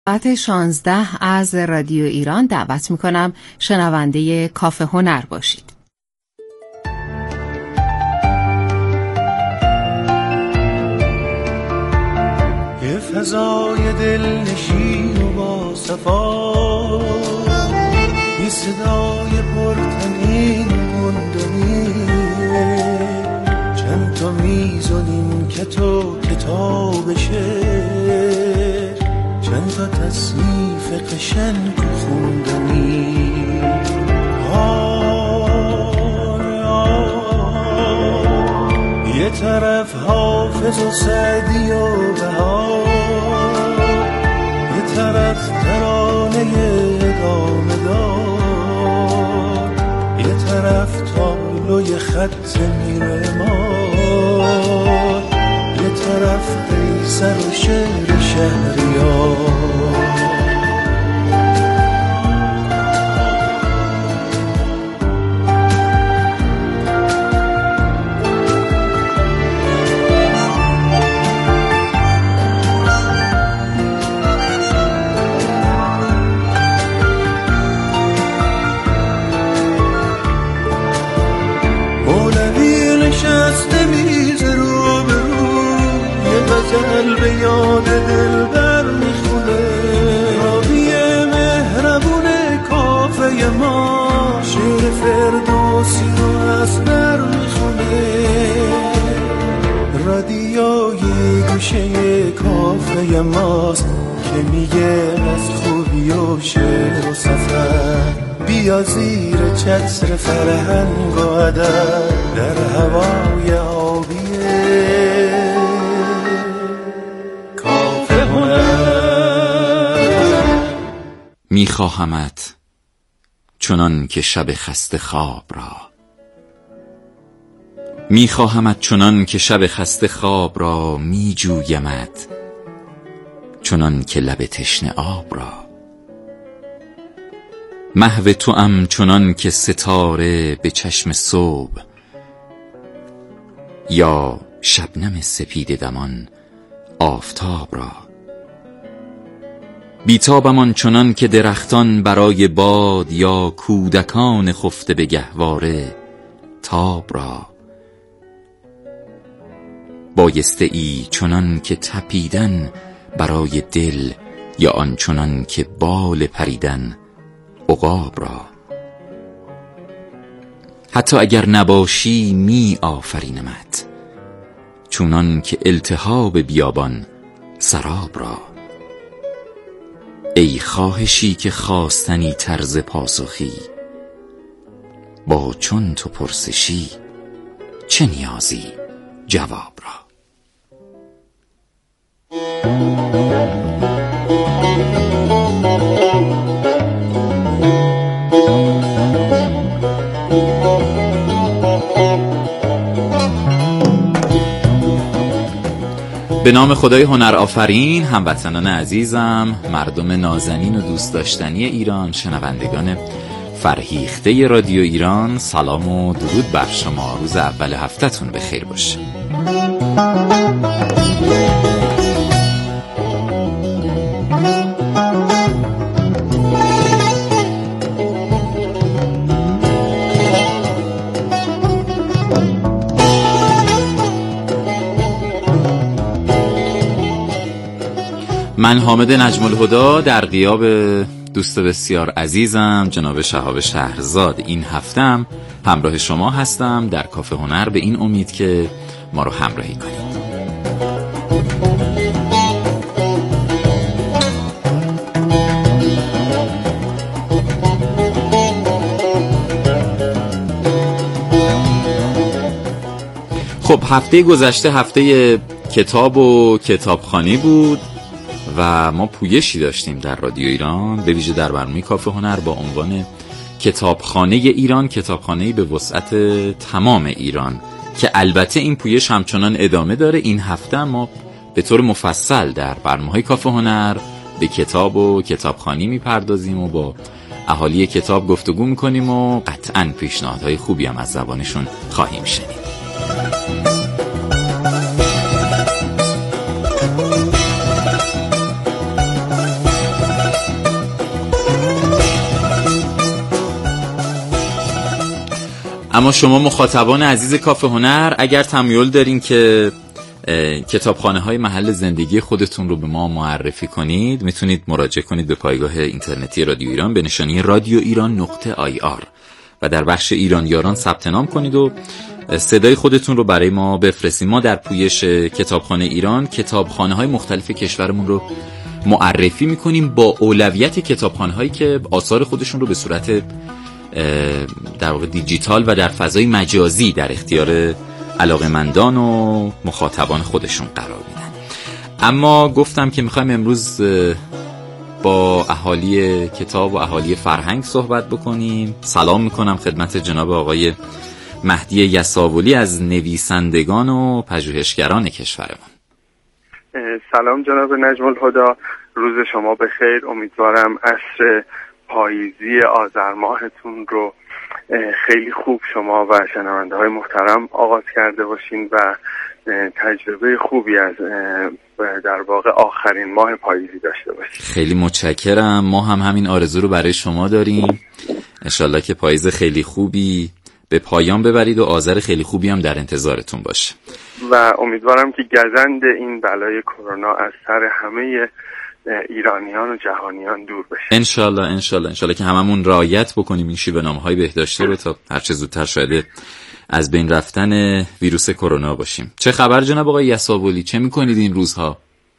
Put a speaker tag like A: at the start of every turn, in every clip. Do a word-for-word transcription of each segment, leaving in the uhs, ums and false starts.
A: ساعت شانزده از رادیو ایران دعوت میکنم شنونده کافه هنر باشید.
B: یه فضای دلنشین و با صفا، یه صدای پرتنین مندنی، چند تا میز و نیمکت و کتاب شعر، چند تا تصنیف قشنگ و خوندنی. آره آره، یه طرف حافظ و سعدی و بهار، یه طرف ترانه ادامه دار، یه طرف تابلوی خط میرمار، یه طرف قیصر و شعر شهریار. غزل به یاد دلبر میخونه، راوی مهربون کافه ما شعر فردوسی رو از بر میخونه. رادیوی گوشه کافه ماست که میگه از خوبی و شعر و سفر، بیا زیر چتر فرهنگ و ادب در هوای آبیه.
C: میخواهمت چنان که شب خسته خواب را، میخواهمت چنان که شب خسته خواب را، میجویمت چنان که لب تشنه آب را. محو توام چنان که ستاره به چشم صبح، یا شبنم سپید دمان آفتاب را. بیتابم آنچنان که درختان برای باد، یا کودکان خفته به گهواره تاب را. بایسته ای چنان که تپیدن برای دل، یا آنچنان که بال پریدن عقاب را. حتی اگر نباشی می آفرینمت چنان که التهاب بیابان سراب را. ای خواهشی که خواستنی طرز پاسخی، با چون تو پرسشی چه نیازی جواب را. به نام خدای هنر آفرین، هموطنان عزیزم، مردم نازنین و دوست داشتنی ایران، شنوندگان فرهیخته رادیو ایران، سلام و درود بر شما. روز اول هفته‌تون بخیر باشه. من حامد نجم الهدی در غیاب دوست بسیار عزیزم جناب شهاب شهرزاد این هفتم همراه شما هستم در کافه هنر، به این امید که ما رو همراهی کنید. خب هفته گذشته هفته کتاب و کتابخوانی بود و ما پویشی داشتیم در رادیو ایران، به ویژه در برنامه کافه هنر با عنوان کتابخانه ایران، کتابخانه‌ای به وسعت تمام ایران، که البته این پویش همچنان ادامه داره. این هفته ما به طور مفصل در برنامه‌های کافه هنر به کتاب و کتابخوانی میپردازیم و با اهالی کتاب گفتگو میکنیم و قطعاً پیشنهادهای خوبی هم از زبانشون خواهیم شنید. اما شما مخاطبان عزیز کافه هنر اگر تمایل دارین که کتابخانه های محل زندگی خودتون رو به ما معرفی کنید، میتونید مراجعه کنید به پایگاه اینترنتی رادیو ایران به نشانی رادیو ایران نقطه آی آر و در بخش ایران یاران ثبت نام کنید و صدای خودتون رو برای ما بفرستید. ما در پویش کتابخانه ایران کتابخانه های مختلف کشورمون رو معرفی میکنیم با اولویت کتابخانه هایی که آثار خودشون رو به صورت در واقع دیجیتال و در فضای مجازی در اختیار علاقه‌مندان و مخاطبان خودشون قرار میدن. اما گفتم که میخوایم امروز با اهالی کتاب و اهالی فرهنگ صحبت بکنیم. سلام میکنم خدمت جناب آقای مهدی یساولی از نویسندگان و پژوهشگران کشورمان.
D: سلام جناب نجم الهدی، روز شما بخیر. امیدوارم عصر پاییزی آذر ماهتون رو خیلی خوب شما و شنونده های محترم آغاز کرده باشین و تجربه خوبی از در واقع آخرین ماه پاییزی داشته باشین.
C: خیلی متشکرم. ما هم همین آرزو رو برای شما داریم. انشالله که پاییز خیلی خوبی به پایان ببرید و آذر خیلی خوبی هم در انتظارتون باشه
D: و امیدوارم که گزند این بلای کرونا از سر همه ایرانیان و جهانیان دور بشه.
C: انشالله انشالله انشالله که هممون رعایت بکنیم این شیوه نامه‌های بهداشتی رو تا هر چه زودتر شاید از بین رفتن ویروس کرونا باشیم. چه خبر جناب آقای یساولی؟ چه میکنید این روزها؟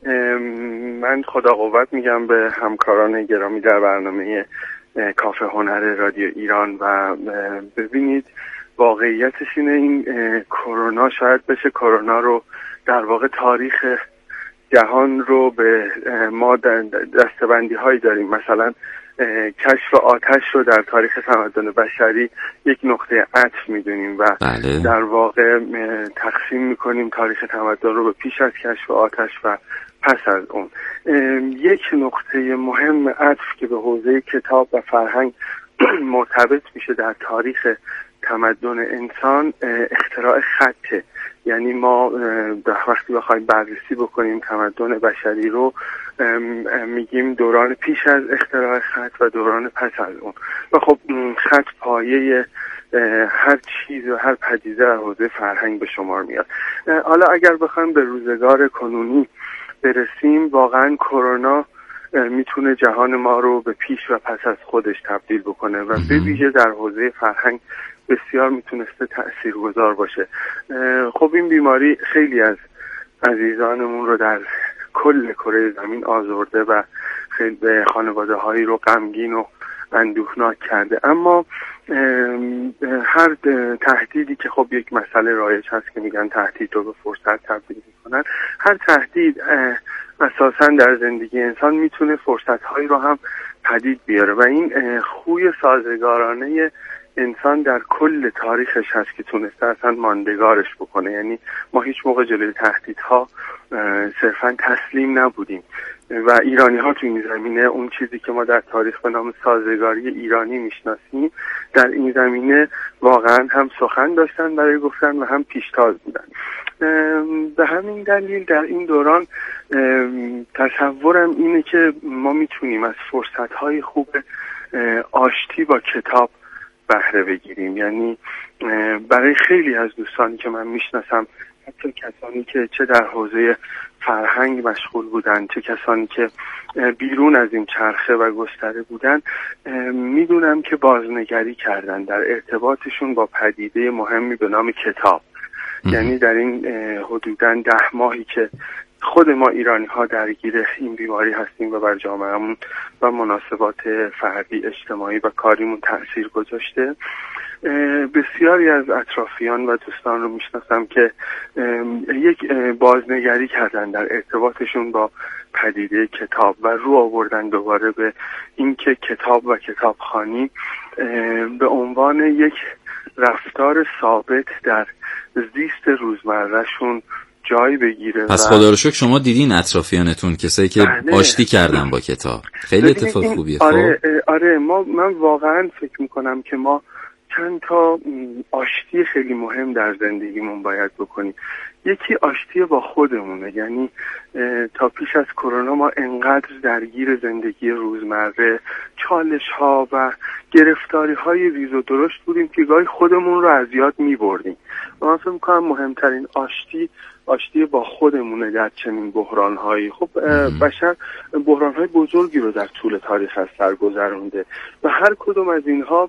D: من خدا قوت میگم به همکاران گرامی در برنامه کافه هنر رادیو ایران و ببینید واقعیتش اینه این کرونا شاید بشه کرونا رو در واقع تاریخ جهان رو به ما دستبندی هایی داریم. مثلا کشف آتش رو در تاریخ تمدن بشری یک نقطه عطف میدونیم و
C: بله.
D: در واقع تقسیم میکنیم تاریخ تمدن رو به پیش از کشف آتش و پس از اون. یک نقطه مهم عطف که به حوزه کتاب و فرهنگ مرتبط میشه در تاریخ تمدن انسان اختراع خطه. یعنی ما وقتی بخوایم بررسی بکنیم تمدن بشری رو میگیم دوران پیش از اختراع خط و دوران پس از اون و خب خط پایه هر چیز و هر پدیده در حوزه فرهنگ به شمار میاد. حالا اگر بخوایم به روزگار کنونی برسیم واقعا کرونا میتونه جهان ما رو به پیش و پس از خودش تبدیل بکنه و به ویژه در حوزه فرهنگ بسیار میتونسته تأثیرگذار باشه. خب این بیماری خیلی از عزیزانمون رو در کل کره زمین آزرده و خیلی به خانواده هایی رو غمگین و اندوهناک کرده، اما هر تهدیدی که خب یک مسئله رایج هست که میگن تهدید رو به فرصت تبدیل میکنن، هر تهدید اساساً در زندگی انسان میتونه فرصت هایی رو هم پدید بیاره و این خوی سازگارانه انسان در کل تاریخش هست که تونسته اصلا ماندگارش بکنه. یعنی ما هیچ موقع جلوی تهدیدها صرفا تسلیم نبودیم و ایرانی ها تو این زمینه اون چیزی که ما در تاریخ به نام سازگاری ایرانی میشناسیم در این زمینه واقعا هم سخن داشتن برای گفتن و هم پیشتاز بودن. به همین دلیل در این دوران تصورم اینه که ما میتونیم از فرصت‌های خوب آشتی با کتاب بهره بگیریم. یعنی برای خیلی از دوستانی که من میشناسم، حتی کسانی که چه در حوزه فرهنگ مشغول بودن چه کسانی که بیرون از این چرخه و گستره بودن، میدونم که بازنگری کردن در ارتباطشون با پدیده مهمی به نام کتاب. یعنی در این حدوداً ده ماهی که خود ما ایرانی ها درگیر این بیماری هستیم و بر جامعهمون و مناسبات فردی اجتماعی و کاریمون تأثیر گذاشته، بسیاری از اطرافیان و دوستان رو میشناسم که یک بازنگری کردن در ارتباطشون با پدیده کتاب و رو آوردن دوباره به اینکه کتاب و کتابخوانی به عنوان یک رفتار ثابت در زیست روزمرهشون جای بگیره.
C: پس خدا رو شکر شما دیدین اطرافیانتون کسایی که بله. آشتی کردن با کتاب. خیلی اتفاق خوبیه.
D: آره آره ما من واقعا فکر میکنم که ما چند تا آشتی خیلی مهم در زندگیمون باید بکنیم. یکی آشتی با خودمونه، یعنی تا پیش از کرونا ما انقدر درگیر زندگی روزمره، چالش ها و گرفتاری های ریز و درشت بودیم که گاهی خودمون رو از یاد می بردیم. من فکر می‌کنم مهمترین آشتی آشتی با خودمونه در چنین بحران‌هایی. خب بشر بحران‌های بزرگی رو در طول تاریخ از سر گذرونده و هر کدوم از اینها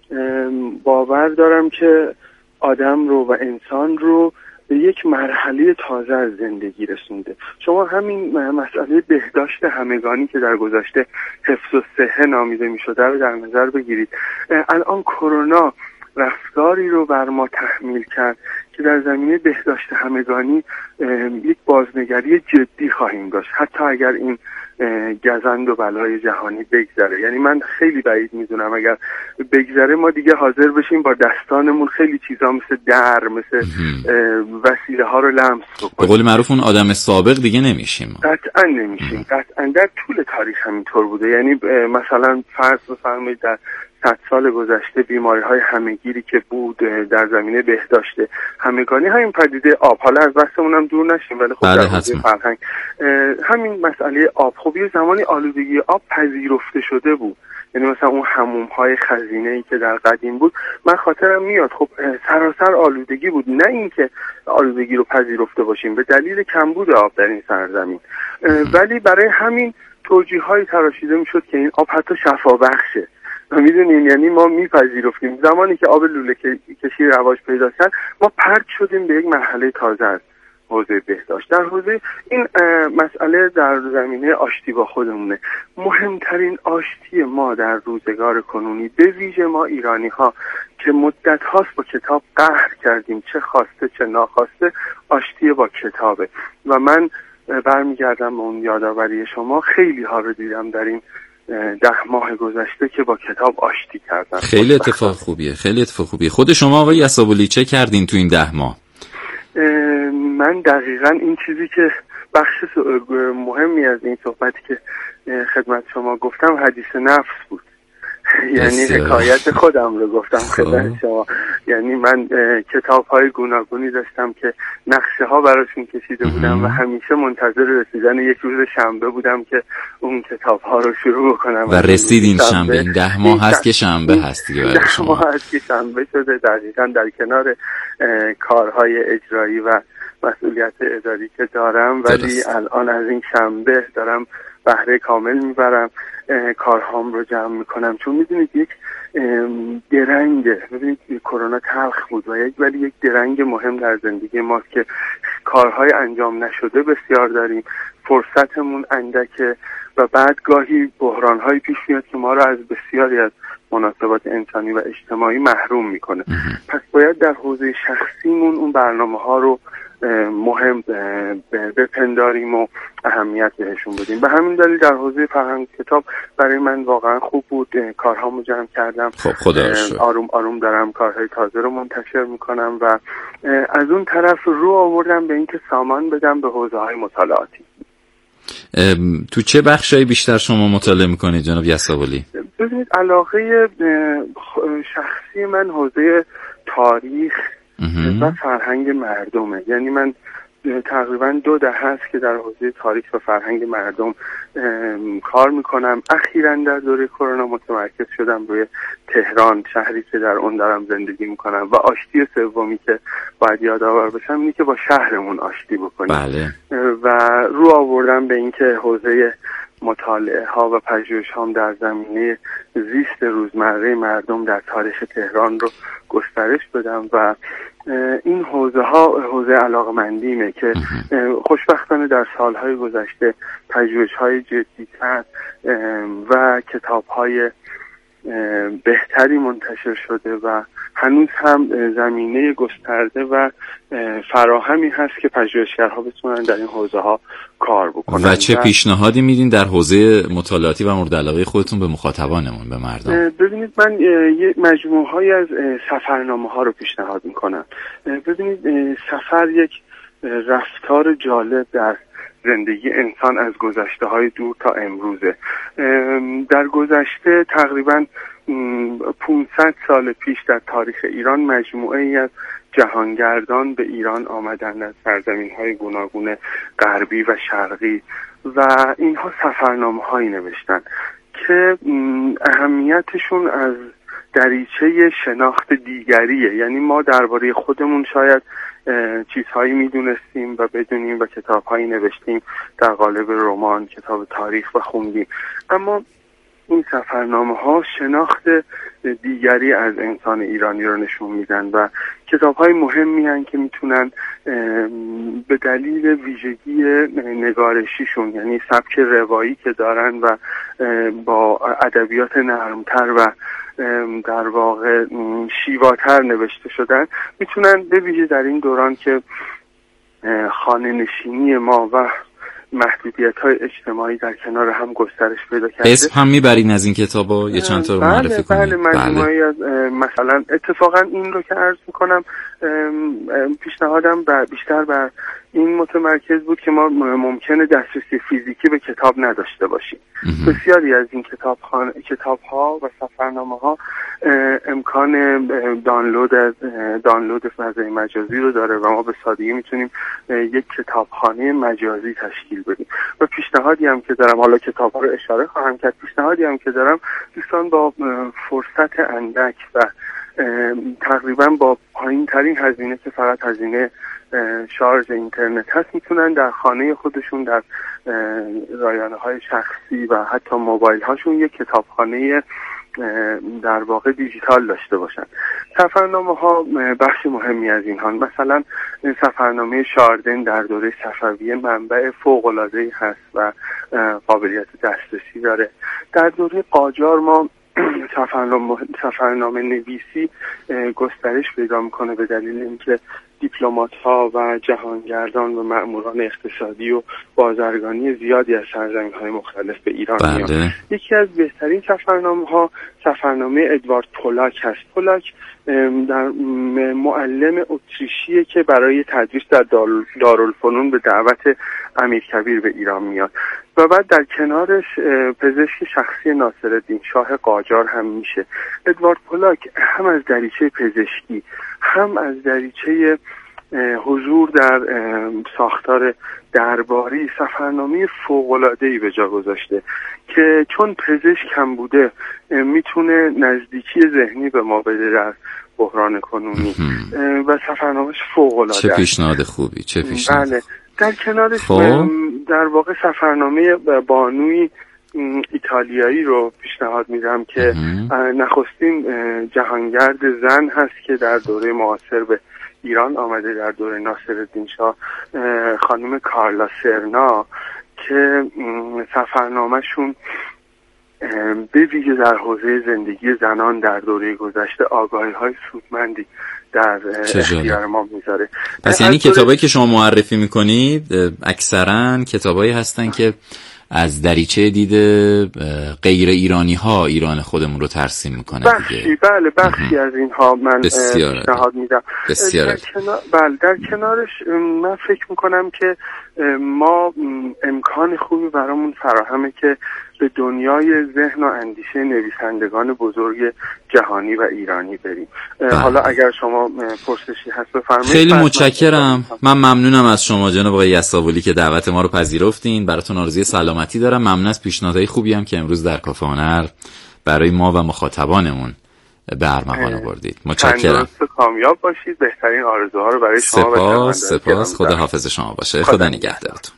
D: باور دارم که آدم رو و انسان رو به یک مرحله تازه از زندگی رسونده. شما همین مسئله بهداشت همگانی که در گذشته حفظ الصحه نامیده می‌شده رو در نظر بگیرید. الان کرونا رفتاری رو بر ما تحمیل کرد که در زمینه بهداشت همگانی یک بازنگری جدی خواهیم داشت، حتی اگر این گزند و بلای جهانی بگذره. یعنی من خیلی بعید میدونم اگر بگذره ما دیگه حاضر بشیم با دستانمون خیلی چیزا مثل در مثل وسیله ها رو لمس بکنیم.
C: به قول معروف اون آدم سابق دیگه نمیشیم.
D: قطعا نمیشیم. قطعا در طول تاریخ همینطور بوده. یعنی مثلا فرض بفرمایید در صد سال گذشته بیماری های همهگیری که بود در زمینه بهداشت همگانی، همین پدیده آب، حالا از بحثمون هم دور نشیم ولی خب در حوزه فرهنگ همین مسئله آب، خب یه زمانی آلودگی آب پذیرفته شده بود. یعنی مثلا اون حموم های خزینه‌ای که در قدیم بود من خاطرم میاد خب سراسر آلودگی بود، نه اینکه آلودگی رو پذیرفته باشیم به دلیل کمبود آب در این سرزمین، ولی برای همین توجیه‌هایی تراشیده میشد که این آب حتی شفابخشه. و میدونین یعنی ما میپذیرفتیم زمانی که آب لوله کشی رواج پیدا کرد ما پرت شدیم به یک مرحله تازه از حوزه بهداشت. در حوزه این مسئله در زمینه آشتی با خودمونه. مهمترین آشتی ما در روزگار کنونی به ویژه ما ایرانی ها که مدت هاست با کتاب قهر کردیم، چه خواسته چه ناخواسته، آشتی با کتابه. و من برمیگردم به اون یادآوری شما، خیلی ها رو دیدم در این ده ماه گذشته که با کتاب آشتی کردن.
C: خیلی اتفاق خوبیه، خیلی اتفاق خوبیه. خود شما آقای یسابلی چه کردین تو این ده ماه؟
D: من دقیقاً این چیزی که بخش مهمی از این صحبتی که خدمت شما گفتم حدیث نفس بود. یعنی حکایت خودم رو گفتم خدمت شما. یعنی من کتاب های گوناگونی داشتم که نقشه ها براشون کشیده بودم و همیشه منتظر رسیدن یک روز شنبه بودم که اون کتاب ها رو شروع بکنم.
C: و رسید این شنبه. این ده ماه هست که شنبه هست دیگه برای شما.
D: ده ماه هست که شنبه شده، دقیقاً در کنار کارهای اجرایی و مسئولیت اداری که دارم، ولی الان از این شنبه دارم بهره کامل میبرم، کارهام رو جمع میکنم. چون میدونید یک درنگه، میدونید کرونا تلخ بود و یک ولی یک درنگ مهم در زندگی ماست که کارهای انجام نشده بسیار داریم، فرصتمون اندکه و بعد گاهی بحرانهایی پیش میاد که ما رو از بسیاری از مناسبات انسانی و اجتماعی محروم میکنه. پس باید در حوزه شخصیمون اون برنامه ها رو مهم بپنداریم و اهمیت بهشون بدیم. به همین دلیل در حوزه فرهنگ کتاب برای من واقعا خوب بود. کارهامو جمع کردم.
C: خب خدا
D: آروم آروم دارم کارهای تازه رو منتشر میکنم و از اون طرف رو آوردم به اینکه سامان بدم به حوزه های مطالعاتی.
C: تو چه بخشایی بیشتر شما مطالعه میکنید جناب یسابلی؟
D: ببینید علاقه شخصی من حوزه تاریخ و فرهنگ مردمه. یعنی من تقریبا دو دهه هست که در حوزه تاریخ و فرهنگ مردم کار میکنم. اخیراً در دوره کرونا متمرکز شدم روی تهران، شهری که در اون دارم زندگی میکنم و آشتی سومی که باید یادآور بشم اینه که با شهرمون آشتی بکنیم.
C: بله.
D: و رو آوردم به اینکه حوزه مطالعه ها و پژوهش هام در زمینه زیست روزمره مردم در تاریخ تهران رو گسترش بدم و این حوزه ها حوزه علاقمندیمه که خوشبختانه در سالهای گذشته پژوهش های جدی‌تر و کتاب های بهتری منتشر شده و هنوز هم زمینه گسترده و فراهمی هست که پژوهشگرها بتونن در این حوزه ها کار بکنن.
C: و چه پیشنهادی میدین در حوزه مطالعاتی و مورد علاقه خودتون به مخاطبانمون، به مردم؟
D: ببینید من یه مجموعه های از سفرنامه ها رو پیشنهاد میکنم. ببینید سفر یک رفتار جالب در زندگی انسان از گذشته های دور تا امروزه. در گذشته تقریباً پانصد سال پیش در تاریخ ایران مجموعه ای از جهانگردان به ایران آمدند از سرزمین های گوناگون غربی و شرقی و اینها سفرنامه هایی نوشتن که اهمیتشون از دریچه شناخت دیگریه. یعنی ما درباره خودمون شاید چیزهایی میدونستیم و بدونیم و کتابهایی نوشتیم در قالب رمان، کتاب تاریخ و خوندیم، اما این سفرنامه ها شناخت دیگری از انسان ایرانی رو نشون میدن و کتاب های مهمی هستند که میتونن به دلیل ویژگی نگارشیشون، یعنی سبک روایی که دارن و با ادبیات نرمتر و در واقع شیواتر نوشته شدن، میتونن به ویژه در این دوران که خانه نشینی ما و محدودیت‌های اجتماعی در کنار هم گسترش پیدا کرده.
C: اسم هم میبرین از این کتابا؟ یه چند تا رو معرفی کنید.
D: بله بله مجموعه‌ای از مثلا اتفاقا این رو که عرض میکنم پیشنهادم بیشتر بر این متمرکز بود که ما ممکنه دسترسی فیزیکی به کتاب نداشته باشیم. بسیاری از این کتاب خان... کتاب ها و سفرنامه ها امکان دانلود از دانلود فضای مجازی رو داره و ما به سادگی میتونیم یک کتابخانه مجازی تشکیل بدیم. و پیشنهادی هم که دارم، حالا کتاب ها رو اشاره خواهم کرد، پیشنهادی هم که دارم دوستان با فرصت اندک و تقریبا با پایین ترین هزینه که فقط هزینه شارژ اینترنت هست میتونن در خانه خودشون در رایانه های شخصی و حتی موبایل هاشون یک کتابخانه در واقع دیجیتال داشته باشن. سفرنامه ها بخش مهمی از اینها، مثلا سفرنامه شاردن در دوره صفویه منبع فوق‌العاده‌ای هست و قابلیت دسترسی داره. در دوره قاجار ما سفرنامه, سفرنامه نویسی گسترش پیدا میکنه به دلیل اینکه دیپلمات ها و جهانگردان و مأموران اقتصادی و بازرگانی زیادی از سرزمین های مختلف به ایران میان. یکی از بهترین سفرنامه ها سفرنامه ادوارد پولاک هست. پولاک در معلم اتریشیه که برای تدریس در دارالفنون به دعوت امیرکبیر به ایران میاد و بعد در کنارش پزشک شخصی ناصرالدین شاه قاجار هم میشه. ادوارد پولاک هم از دریچه پزشکی هم از دریچه حضور در ساختار درباری سفرنامه فوق‌العاده‌ای به جا گذاشته که چون پزشک هم بوده میتونه نزدیکی ذهنی به ما بده در بحران کنونی و سفرنامه‌اش فوق‌العاده.
C: چه پیشنهاد خوبی، چه پیشنهاد.
D: بله. در کنارش
C: خب.
D: در واقع سفرنامه بانوی ایتالیایی رو پیشنهاد میدم که نخستین جهانگرد زن هست که در دوره معاصر به ایران آمده، در دوره ناصرالدین شاه، خانم کارلا سرنا، که سفرنامه‌شون به ویژه در حوزه زندگی زنان در دوره گذشته آگاهی‌های سودمندی در اختیار ما میذاره.
C: پس یعنی کتابایی که شما معرفی میکنید اکثرا کتابایی هستن که از دریچه دید غیر ایرانی ها ایران خودمون رو ترسیم میکنه.
D: بخشی بله بخشی از اینها من پیشنهاد میدم.
C: بسیار
D: در کنار بله در کنارش من فکر میکنم که ما امکان خوبی برامون فراهمه که به دنیای ذهن و اندیشه نویسندگان بزرگ جهانی و ایرانی بریم.
C: بله.
D: حالا اگر شما پرسشی هست بفرمایید.
C: خیلی متشکرم. من ممنونم از شما جناب آقای یساولی که دعوت ما رو پذیرفتین. براتون آرزوی سلامتی دارم. ممنون از پیشنهادهای خوبی هم که امروز در کافه هنر برای ما و مخاطبانمون به ارمغان آوردید. متشکرم.
D: تندرست و کامیاب باشید. بهترین آرزوها رو برای شما
C: سپاس.
D: و
C: سپاس. خدا حافظ شما باشه. خدا, خدا نگهدارتون.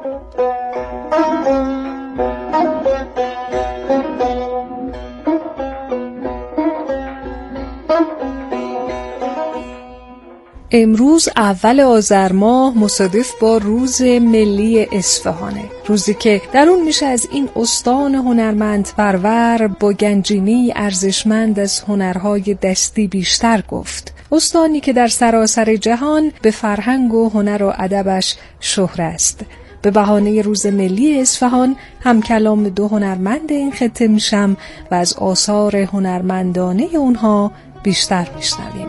E: امروز اول آذر ماه مصادف با روز ملی اصفهانه، روزی که در اون میشه از این استان هنرمند پرور با گنجینه‌ای ارزشمند از هنرهای دستی بیشتر گفت. استانی که در سراسر جهان به فرهنگ و هنر و ادبش شهره است. به بهانه روز ملی اصفهان هم کلام دو هنرمند این خطه میشم و از آثار هنرمندانه اونها بیشتر میشنویم.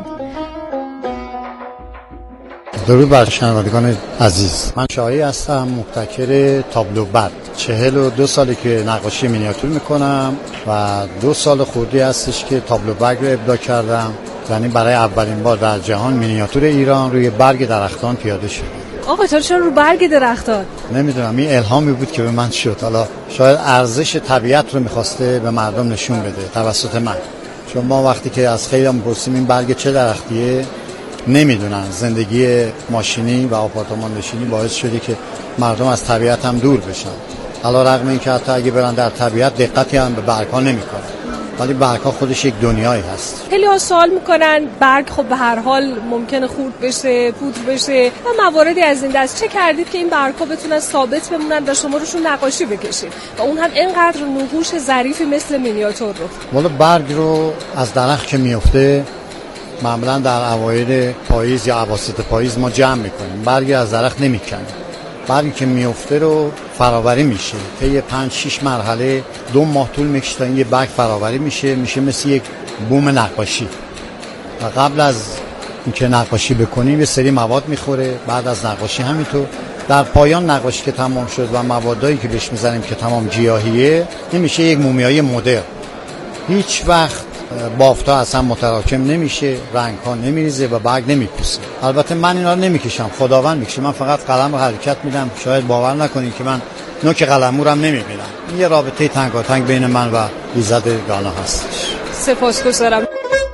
F: درود بر شنوندگان عزیز، من شاهی هستم، مبتکر تابلو برد. چهل و دو سالی که نقاشی مینیاتور میکنم و دو سال خوردی هستش که تابلو برگ رو ابداع کردم، یعنی برای اولین بار در جهان مینیاتور ایران روی برگ درختان پیاده شد.
E: آقا چرا رو برگ درختان؟
F: نمیدونم، این الهامی بود که به من شد. حالا شاید ارزش طبیعت رو میخواسته به مردم نشون بده توسط من. چون ما وقتی که از خیلی هم پرسیم این برگ چه درختیه نمیدونن. زندگی ماشینی و آپارتمان نشینی باعث شده که مردم از طبیعت هم دور بشن. علی رغم این که حتی اگه برن در طبیعت دقتی هم به برگ‌ها نمی‌کنن، ولی برگ‌ها خودش یک دنیایی هست.
E: خیلی ها سوال میکنن برگ خب به هر حال ممکنه خورد بشه، پودر بشه و مواردی از این دست. چه کردید که این برگ‌ها بتونن ثابت بمونن و شما روشون نقاشی بکشید و اون هم اینقدر نقوش ظریفی مثل مینیاتور رو؟
F: والا برگ رو از درخت که میفته معمولا در اوایل پاییز یا اواسط پاییز ما جمع میکنیم. برگی از درخت نمیکنیم. برگی که میفته رو فراوری میشه. طی پنج شش مرحله دو ماه طول میکشه تا این یه برگ فراوری میشه. میشه مثل یک بوم نقاشی. و قبل از اینکه نقاشی بکنیم یه سری مواد میخوره. بعد از نقاشی همینطور. در پایان نقاشی که تمام شد و موادایی که بهش میزنیم که تمام گیاهیه، این میشه یک مومیایی مدرن. هیچ وقت بافتا اصلا متراکم نمیشه، رنگ ها نمیریزه و برگ نمیپوسه. البته من اینا رو نمیکشم، خداوند میکشه. من فقط قلم رو حرکت میدم. شاید باور نکنید که من نوک قلمورم نمیبینم. این یه رابطه تنگاتنگ بین من و ایزد گانا هستش.
E: سپاسگزارم.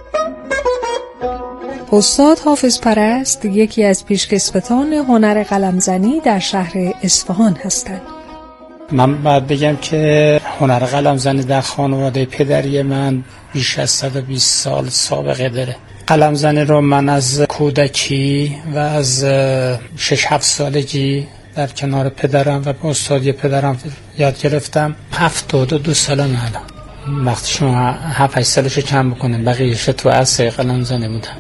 E: استاد حافظ پرست یکی از پیشکسوتان هنر قلمزنی در شهر اصفهان هستند.
G: من باید بگم که هنر قلمزنی در خانواده پدری من بیش از صد و بیست سال سابقه داره. قلمزنی رو من از کودکی و از شش هفت سالگی در کنار پدرم و با استادی پدرم یاد گرفتم. هفتاد و دو سالم الان. وقتی شما هفت هشت سالشو کم بکنیم بقیه‌اش تو عرصه قلمزنی بودم.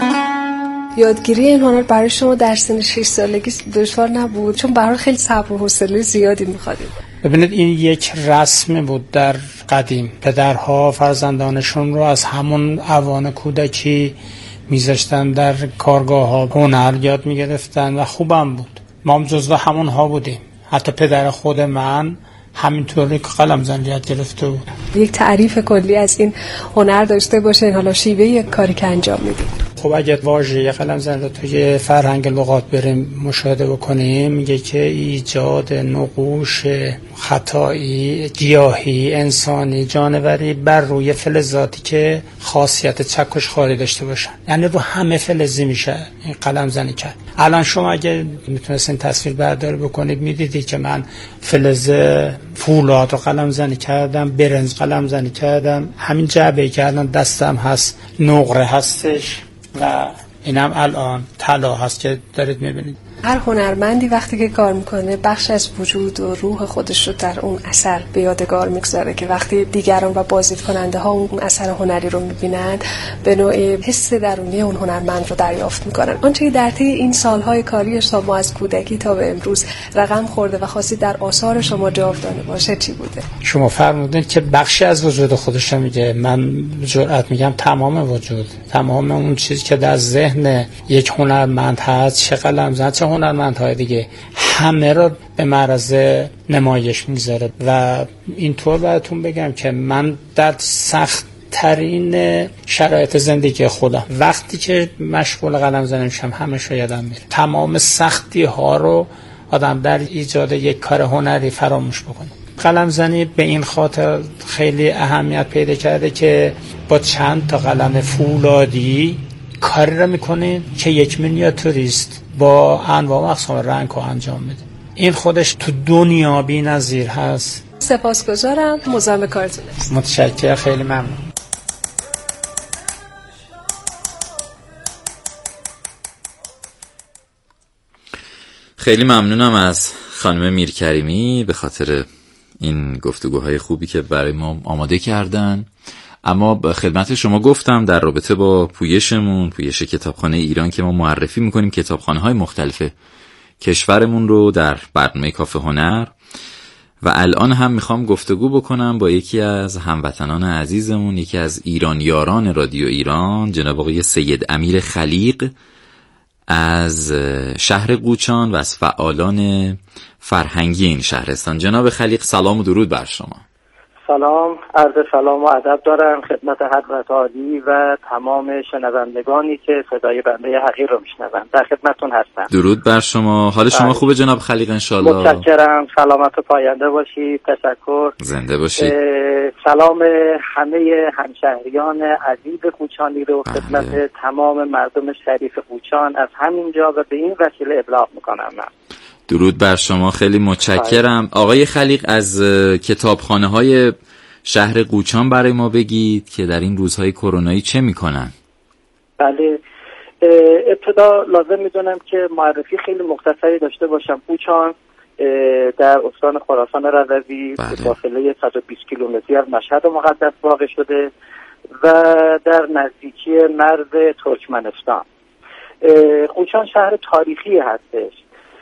E: یادگیری این هنر برای شما در سن شش سالگی دشوار نبود؟ چون برای خیلی صبر و حوصله زیادی می‌خوادید.
G: ببینید این یک رسم بود در قدیم. پدرها فرزندانشون رو از همون اوان کودکی میذاشتن در کارگاه ها هنر یاد میگرفتن و خوبم بود. ما هم جزو همون ها بودیم. حتی پدر خود من همینطوری که قلمزنی یاد گرفته بود.
E: یک تعریف کلی از این هنر داشته باشین، حالا شیوه یک کاری که انجام میدید.
G: خب اگه واژه قلمزنی رو توی فرهنگ لغات بریم مشاهده بکنیم، میگه که ایجاد نقوش خطایی، گیاهی، انسانی، جانوری بر روی فلزاتی که خاصیت چکش خاری داشته باشن. یعنی رو همه فلزی میشه این قلمزنی کرد. الان شما اگه میتونستین تصویر برداری بکنید میدیدید که من فلز فولاد رو قلمزنی کردم، برنز قلمزنی کردم. همین جعبه که الان دستم هست نقره هستش و اینم الان طلا هست که دارید میبینید.
E: هر هنرمندی وقتی که کار میکنه بخش از وجود و روح خودش رو در اون اثر به یادگار میگذاره که وقتی دیگران و بازدید کننده ها اون اثر هنری رو میبینند به نوعی حس درونی اون هنرمند رو دریافت میکنن. آنچه که در طی این سالهای کاری شما از کودکی تا به امروز رقم خورده و خاصی در آثار شما جاودانه باشه چی بوده؟
G: شما فرمودین که بخشی از وجود خودش میگه. من جرأت میگم تمام وجود، تمام اون چیزی که در ذهن یک هنرمند هست، چه قلمزن چه هنرمندهای دیگه، همه رو به معرض نمایش میذاره. و اینطور براتون بگم که من در سخت ترین شرایط زندگی خودم وقتی که مشغول قلمزنی میشم همه شو یادم میره. تمام سختی ها رو آدم در ایجاد یک کار هنری فراموش بکنه. قلمزنی به این خاطر خیلی اهمیت پیدا کرده که با چند تا قلم فولادی کاری رو میکنه که یک مینیاتوریست با انواع و اقسام رنگ رو انجام میده. این خودش تو دنیا بی‌نظیر هست.
E: سپاسگزارم. مزاحم کارتون است.
G: متشکرم، خیلی ممنون.
C: خیلی ممنونم از خانم میرکریمی به خاطر این گفتگوهای خوبی که برای ما آماده کردن. اما خدمت شما گفتم در رابطه با پویشمون، پویش کتابخانه ایران که ما معرفی میکنیم کتابخانه‌های مختلف کشورمون رو در برنامه کافه هنر، و الان هم میخوام گفتگو بکنم با یکی از هموطنان عزیزمون، یکی از ایران یاران رادیو ایران، جناب آقای سید امیر خلیق از شهر قوچان و از فعالان فرهنگی این شهرستان. جناب خلیق سلام و درود بر شما.
H: سلام، عرض سلام و ادب دارم خدمت حضرت عالی و تمام شنوندگانی که صدای بنده حقیر رو میشنوند. در خدمتتون هستم.
C: درود بر شما. حال شما خوبه جناب خلیق انشالله؟
H: متشکرم، سلامت و پاینده باشید. تشکر.
C: زنده باشید.
H: سلام همه همشهریان عزیز قوچانی رو خدمت بله. تمام مردم شریف قوچان از همینجا و به این وسیله ابلاغ میکنم. من
C: درود بر شما، خیلی متشکرم. آقای خلیق، از کتابخانه‌های شهر قوچان برای ما بگید که در این روزهای کرونایی چه میکنن؟
H: بله، ابتدا لازم میدونم که معرفی خیلی مختصری داشته باشم. قوچان در استان خراسان رضوی به فاصله صد و بیست کیلومتری از مشهد مقدس واقع شده و در نزدیکی مرز ترکمنستان. قوچان شهر تاریخی هستش.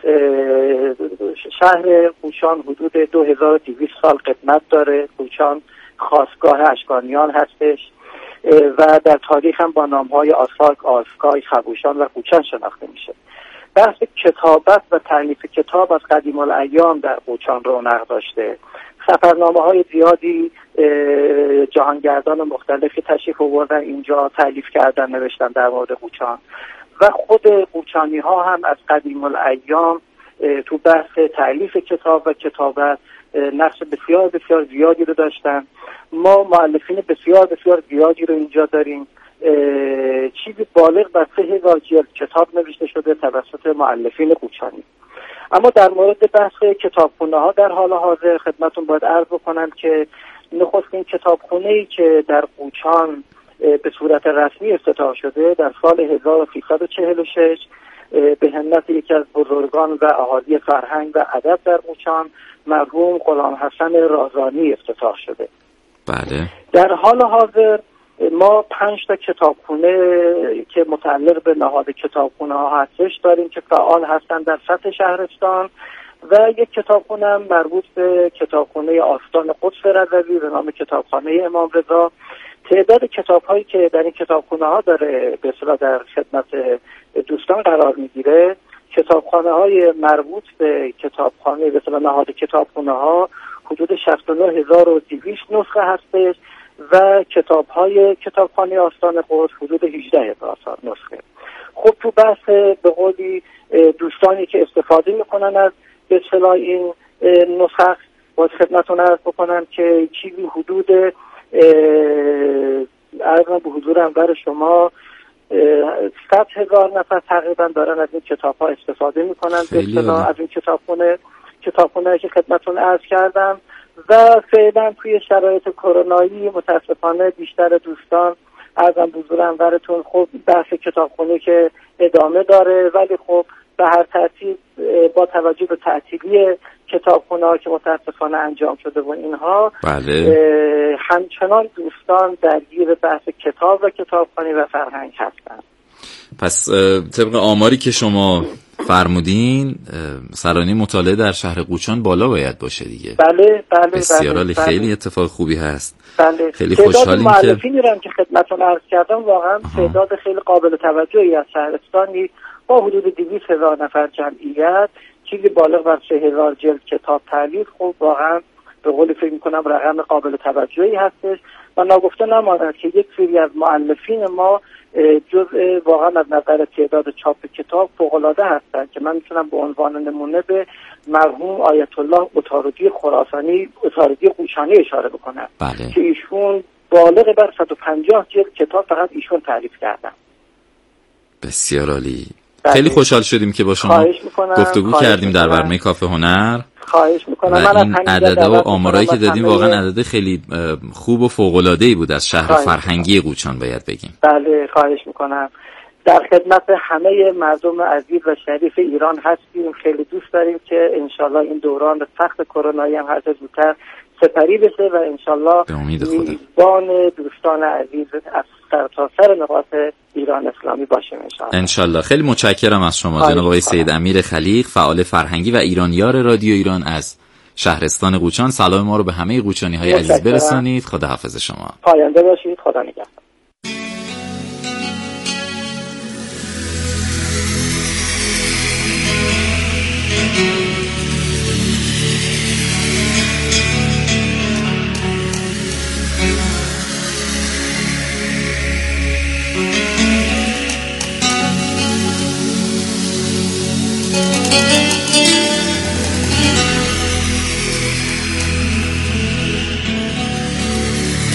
H: شهر قوچان حدود دو هزار و دویست سال قدمت داره. قوچان خاستگاه اشکانیان هستش و در تاریخ هم با نام‌های آساک، آسکای، خبوشان و قوچان شناخته میشه. بحث کتابت و تألیف کتاب از قدیم الایام در قوچان رونق داشته. سفرنامه‌های زیادی جهانگردان مختلفی تشریف آوردن اینجا، تألیف کردن، نوشتن در مورد قوچان و خود قوچانی ها هم از قدیم الایام تو بحث تألیف کتاب و کتابت نقش بسیار بسیار زیادی رو داشتن. ما مؤلفین بسیار بسیار زیادی رو اینجا داریم. چیزی بالغ بر سه هزار جلد کتاب نوشته شده توسط مؤلفین قوچانی. اما در مورد بحث کتابخونه ها در حال حاضر خدمتون باید عرض بکنم که نخستین کتابخونه‌ای که در قوچان به صورت رسمی افتتاح شده در سال هزار و سیصد و چهل و شش به همت یکی از بزرگان و اهالی فرهنگ و ادب در قوچان مرحوم غلام حسن رازانی افتتاح شده.
C: بله. در
H: حال حاضر ما پنج تا کتابخونه که متعلق به نهاد کتابخونه ها هستش داریم که فعال هستند در سطح شهرستان و یک کتابخونه هم مربوط به کتابخونه آستان قدس رضوی به نام کتابخانه امام رضا. تعداد کتاب هایی که در این کتابخونه ها داره به اصطلاح در خدمت دوستان قرار میگیره، کتابخانه های مربوط به کتابخانه به اصطلاح نهاد کتابخونه ها حدود شصت و نه هزار و دویست نسخه هستش و کتاب های کتابخانه آستان قدس حدود هجده هزار نسخه. خب تو بحث به قولی دوستانی که استفاده میکنن از به اصطلاح این نسخه باید خدمتتون عرض بکنم که چیزی حدود ارزم به حضور انور شما صد هزار نفر تقریبا دارن از این کتاب ها استفاده میکنن به اصطلاح از این کتابخونه کتابخونه که خدمتتون عرض کردم و فعلا توی شرایط کرونایی متاسفانه بیشتر دوستان ارزم به حضور انورتون خب بحث کتابخونه که ادامه داره، ولی خب به هر ترتیب با توجه به تعطیلی کتابخونه ها که متاسفانه انجام شده و اینها
C: بله.
H: همچنان دوستان درگیر بحث کتاب و کتابخوانی و فرهنگ هستند.
C: پس طبق آماری که شما فرمودین سرانه مطالعه در شهر قوچان بالا باید باشه دیگه.
H: بله بله
C: بسیار عالی،
H: بله.
C: خیلی اتفاق خوبی هست.
H: بله.
C: خیلی خوشحالیم که
H: مؤلفینی رو که خدمتتون عرض کردم واقعا تعداد خیلی قابل توجهی از شهرستانی با حدود دویست هزار نفر جمعیت چیزی بالغ بر سه هزار جلد کتاب تألیف خب واقعا به قول فکر میکنم رقم قابل توجهی هستش و ناگفته نماند که یک سری از مؤلفین ما جزء واقعا از نظر تعداد چاپ کتاب فوق‌العاده هستند که من میتونم به عنوان نمونه به مرحوم آیت الله عطاردی خراسانی عطاردی قوچانی اشاره بکنم
C: بله.
H: که ایشون بالغ بر صد و پنجاه جلد کتاب فقط ایشون تألیف کردن.
C: بسیار عالی. خیلی خوشحال شدیم که با شما گفتگو کردیم در برنامه کافه هنر.
H: خواهش میکنم.
C: و این عدد و آمارایی که دادیم واقعا عدد خیلی خوب و فوق‌العاده‌ای بود از شهر فرهنگی قوچان باید بگیم.
H: بله خواهش میکنم. در خدمت همه مردم عزیز و شریف ایران هستیم. خیلی دوست داریم که انشالله این دوران سخت کرونایی هم هر چه زودتر سپری بشه و انشالله میزبان دوستان عزیز از سرتاسر نقاط ایران اسلامی باشیم انشالله.
C: انشالله. خیلی متشکرم از شما جناب آقای سید امیر خلیق، فعال فرهنگی و ایرانیار رادیو ایران از شهرستان قوچان. سلام ما رو به همه قوچانی های عزیز برسانید. خدا حافظ شما.
H: پاینده باشید. خدا نگهدار.